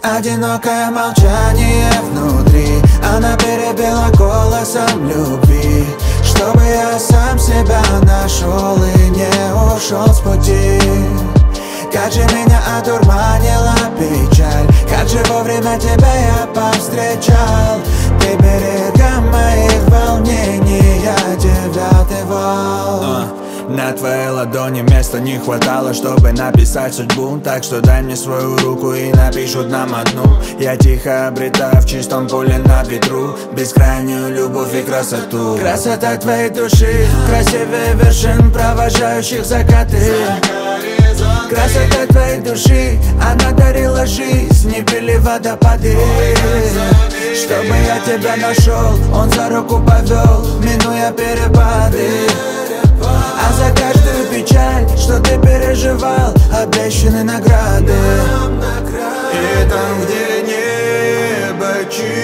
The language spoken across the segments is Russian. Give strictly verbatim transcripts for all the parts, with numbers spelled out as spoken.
Одинокое молчание внутри, она перебила голосом любви, чтобы я сам себя нашел и не ушел с пути. Как же меня одурманила печаль, как же вовремя тебя я повстречал. Ты берегом моих волнений, я девятый вал. На твоей ладони места не хватало, чтобы написать судьбу. Так что дай мне свою руку и напишут нам одну. Я тихо обретаю в чистом поле на ветру бескрайнюю любовь и красоту. Красота твоей души красивее вершин, провожающих закаты. Красота твоей души, она дарила жизнь, не пили водопады. Чтобы я тебя нашел, он за руку повел, минуя перепады. А за каждую печаль, что ты переживал, обещаны награды. И там, где небо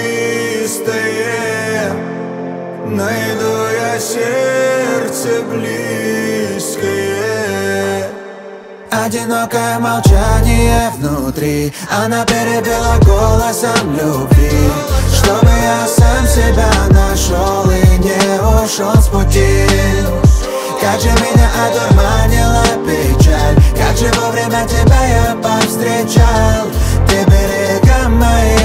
чистое, найду я сердце близкое. Одинокое молчание внутри, она перебила голосом любви, чтобы я сам себя нашел и не ушел с пути. Как же меня одурманила печаль, как же вовремя тебя я повстречал. Ты берегом моих